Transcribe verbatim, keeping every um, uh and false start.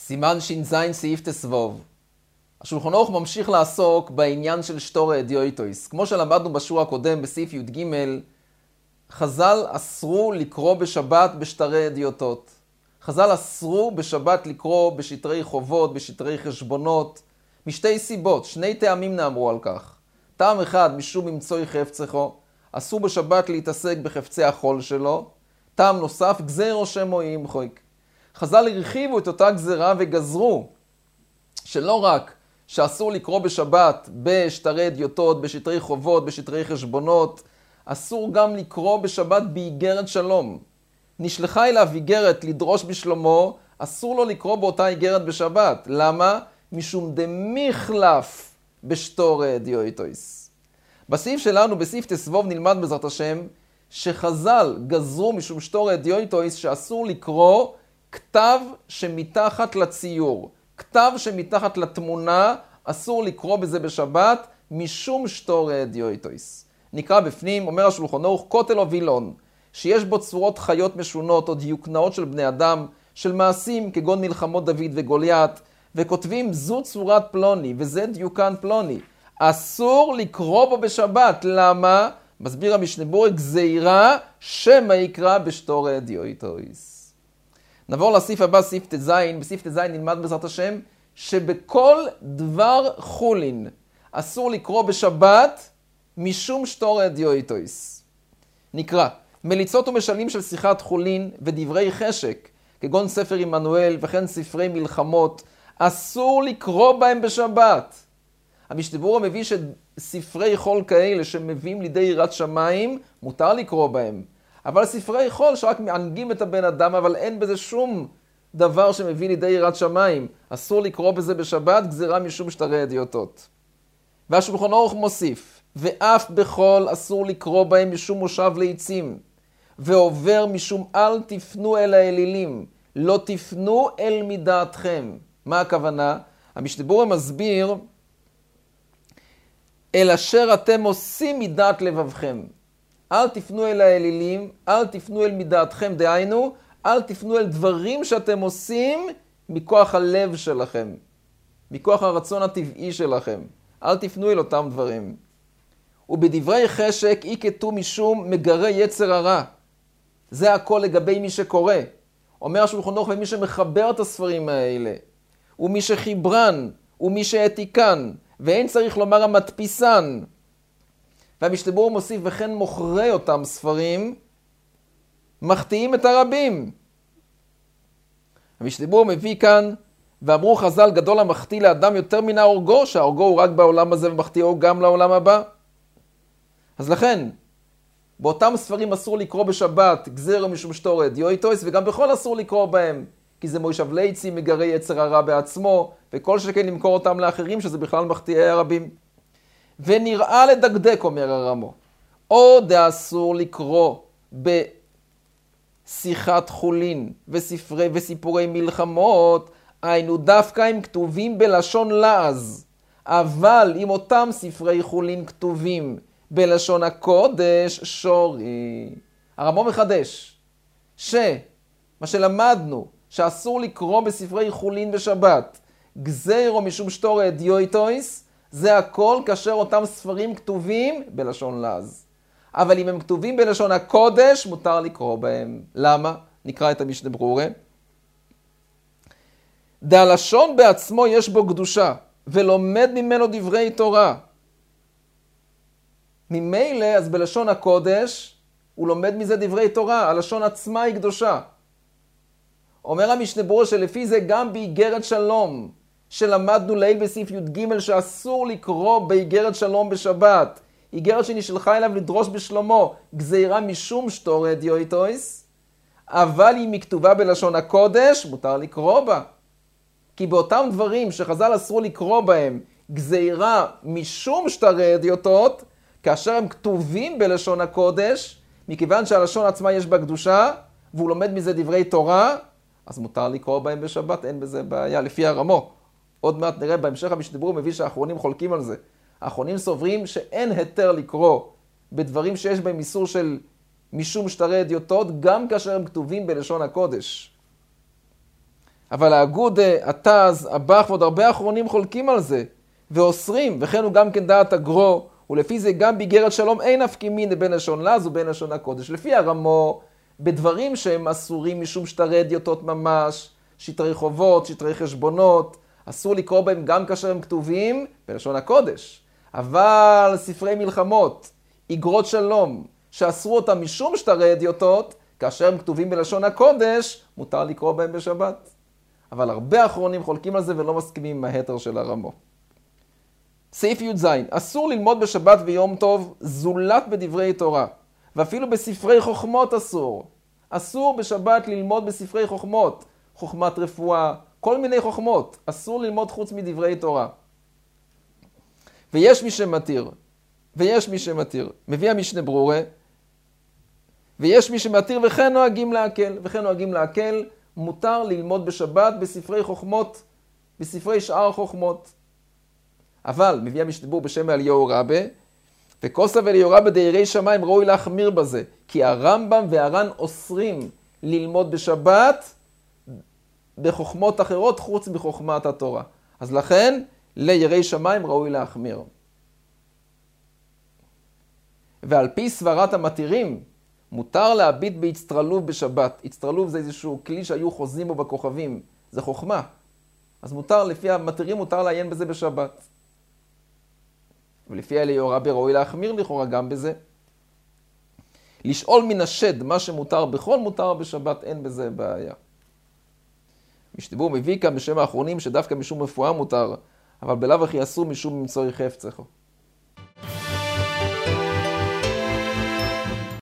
סימן ש"ז סעיף תסבוב. השולחן ערוך ממשיך לעסוק בעניין של שטורי אדיוטויס. כמו שלמדנו בשיעור הקודם בסעיף י"ג, חז"ל אסרו לקרוא בשבת בשטרי אדיוטות. חז"ל אסרו בשבת לקרוא בשטרי חובות, בשטרי חשבונות, משתי סיבות, שני טעמים נאמרו על כך. טעם אחד, משום ממצואי חפצךו, אסור בשבת להתעסק בחפצי החול שלו. טעם נוסף, גזירו שמו ימחוק. חז"ל הרחיבו את אותה גזרה וגזרו שלא רק שאסור לקרוא בשבת בשטרי אדיוטות, בשטרי חובות, בשטרי חשבונות, אסור גם לקרוא בשבת באיגרת שלום. נשלחה אליו איגרת לדרוש בשלומו, אסור לו לקרוא באותה איגרת בשבת. למה? משום דמיחלף בשטורי אדיוטויס. בסעיף שלנו, בסעיף תסבוב, נלמד בעזרת השם שחז"ל גזרו משום שטורי אדיוטויס שאסור לקרוא כתב שמתחת לציור. כתב שמתחת לתמונה, אסור לקרוא בזה בשבת משום שטורי אדיוטויס. נקרא בפנים, אומר השולחן ערוך, כותל או וילון, שיש בו צורות חיות משונות או דיוקנאות של בני אדם, של מעשים כגון מלחמות דוד וגוליית, וכותבים זו צורת פלוני וזה דיוקן פלוני. אסור לקרוא בו בשבת. למה? מסביר המשנה ברורה, גזירה שמא יקרא בשטורי אדיוטויס. נעבור לסעיף הבא, סעיף תז. בסעיף תז נלמד בעזרת השם שבכל דבר חולין אסור לקרוא בשבת משום שטורי אדיוטויס. נקרא, מליצות ומשלים של שיחת חולין ודברי חשק, כגון ספר עמנואל וכן ספרי מלחמות, אסור לקרוא בהם בשבת. המשנה ברורה מביא שספרי חול כאלה שמביאים לידי יראת שמיים, מותר לקרוא בהם. אבל ספרי חול שרק מענגים את הבן אדם, אבל אין בזה שום דבר שמביא לידי יראת שמיים. אסור לקרוא בזה בשבת, גזירה משום שטרי אדיוטות. והשולחן ערוך מוסיף, ואף בחול אסור לקרוא בהם משום מושב לעצים, ועובר משום אל תפנו אל האלילים, לא תפנו אל מדעתכם. מה הכוונה? המשנה ברורה מסביר, אל אשר אתם עושים מדעת לבבכם. אל תפנו אל האלילים, אל תפנו אל מדעתכם, דהיינו, אל תפנו אל דברים שאתם עושים מכוח הלב שלכם, מכוח הרצון הטבעי שלכם. אל תפנו אל אותם דברים. ובדברי חשק אי כתוב משום מגרי יצר הרע. זה הכל לגבי מי שקורא. אומר השולחן ערוך, ומי שמחבר את הספרים האלה, ומי שחיברן, ומי שהעתיקן, ואין צריך לומר המדפיסן. והמשנה ברורה מוסיף, וכן מוכרי אותם ספרים, מחטיאים את הרבים. המשנה ברורה מביא כאן, ואמרו חז"ל, גדול המחטיא לאדם יותר מן ההורגו, שההורגו הוא רק בעולם הזה ומחטיאו גם לעולם הבא. אז לכן, באותם ספרים אסור לקרוא בשבת, גזירה משום שטורי אדיוטויס, וגם בכל אסור לקרוא בהם, כי זה מוישב לעצים מגרי יצר הרע בעצמו, וכל שכן למכור אותם לאחרים, שזה בכלל מחטיאי הרבים. ונראה לדקדק, אומר הרמו, או דאסור לקרוא בשיחת חולין וספרי וסיפורי מלחמות, היינו דווקא הם כתובים בלשון לעז, אבל אם אותם ספרי חולין כתובים בלשון הקודש, שורי. הרמו מחדש שמה שלמדנו, שאסור לקרוא בספרי חולין בשבת, גזירו משום שטורי אדיוטויס, זה הכל כאשר אותם ספרים כתובים בלשון לעז. אבל אם הם כתובים בלשון הקודש, מותר לקרוא בהם. למה? נקרא את המשנה ברורה. דהלשון בעצמו יש בו קדושה, ולומד ממנו דברי תורה. ממילא, אז בלשון הקודש, הוא לומד מזה דברי תורה, הלשון עצמה היא קדושה. אומר המשנה ברורה שלפי זה גם באיגרת שלום, שלמדנו לעיל בסעיף י"ג שאסור לקרוא באיגרת שלום בשבת, איגרת שנשלחה אליו לדרוש בשלומו, גזירה משום שטורי אדיוטויס, אבל אם היא כתובה בלשון הקודש, מותר לקרוא בה. כי באותם דברים שחז"ל אסרו לקרוא בהם, גזירה משום שטרי אדיוטות, כאשר הם כתובים בלשון הקודש, מכיוון שהלשון עצמה יש בה קדושה, והוא לומד מזה דברי תורה, אז מותר לקרוא בהם בשבת, אין בזה בעיה, לפי הרמו. עוד מעט נראה בהמשך המשנה ברורה מביא שהאחרונים חולקים על זה. האחרונים סוברים שאין היתר לקרוא בדברים שיש בהם איסור של משום שטרי אדיוטות, גם כאשר הם כתובים בלשון הקודש. אבל האגודה, התז, הבח ועוד הרבה אחרונים חולקים על זה, ואוסרים, וכן הוא גם כן דעת הגרו, ולפי זה גם באיגרת שלום אין אף כמין בין לשון לז ובין לשון הקודש. לפי הרמו, בדברים שהם אסורים משום שטרי אדיוטות ממש, שטרי חובות, שטרי חשבונות, אסור לקרוא בהם גם כאשר הם כתובים בלשון הקודש. אבל ספרי מלחמות, איגרות שלום, שאסרו אותם משום שטרי אדיוטות, כאשר הם כתובים בלשון הקודש, מותר לקרוא בהם בשבת. אבל הרבה אחרונים חולקים על זה ולא מסכימים עם ההתר של הרמו. סעיף י"ז, אסור ללמוד בשבת ויום טוב זולת בדברי תורה, ואפילו בספרי חוכמות אסור. אסור בשבת ללמוד בספרי חוכמות, חוכמת רפואה, כל מיני חוכמות. אסור ללמוד חוץ מדברי תורה. ויש מי שמתיר, ויש מי שמתיר. מביא המשנה ברורה, ויש מי שמתיר וכן נוהגים להקל, וכן נוהגים להקל, מותר ללמוד בשבת בספרי חוכמות, בספרי שאר חוכמות. אבל מביא המשנה ברורה בשם אליהו רבה, וכוסה ואליהו רבה דיירי שמיים ראוי להחמיר בזה, כי הרמב"ם והר"ן אוסרים ללמוד בשבת בחוכמות אחרות חוץ מחוכמת התורה. אז לכן, לירי שמיים ראוי להחמיר. ועל פי סברת המתירים, מותר להביט בהצטרלוב בשבת. הצטרלוב זה איזשהו כלי שהיו חוזים בו בכוכבים. זה חוכמה. אז מותר, לפי המתירים, מותר לעיין בזה בשבת. ולפי אליהו רבה ראוי להחמיר לכאורה גם בזה. לשאול מן השד מה שמותר בכל מותר בשבת, אין בזה בעיה. משתבור מביא כאן בשם האחרונים שדווקא משום רפואה מותר, אבל בלאו הכי אסור משום ממצוא חפצך.